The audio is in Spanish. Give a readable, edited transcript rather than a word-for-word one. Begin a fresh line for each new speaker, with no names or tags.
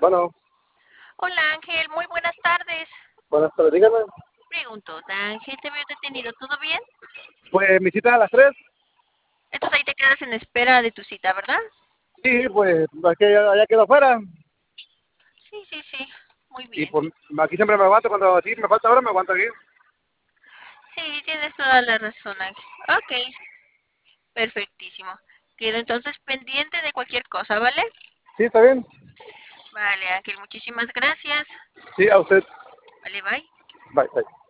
Bueno,
Hola Ángel, muy buenas tardes.
buenas tardes, dígame.
Pregunto, Ángel, te veo detenido, ¿todo bien?
Pues mi cita es a las 3.
Entonces ahí te quedas en espera de tu cita, ¿verdad?
Sí, pues es que allá quedo afuera.
Sí, sí, sí, muy
Y
bien.
pues aquí siempre me aguanto. Cuando sí me falta ahora, me aguanto aquí.
Sí, tienes toda la razón, Ángel. Ok, perfectísimo. Quedo entonces pendiente de cualquier cosa, ¿vale?
Sí, está bien.
Vale, Ángel, muchísimas gracias.
Sí, a usted.
Vale, bye.
Bye, bye.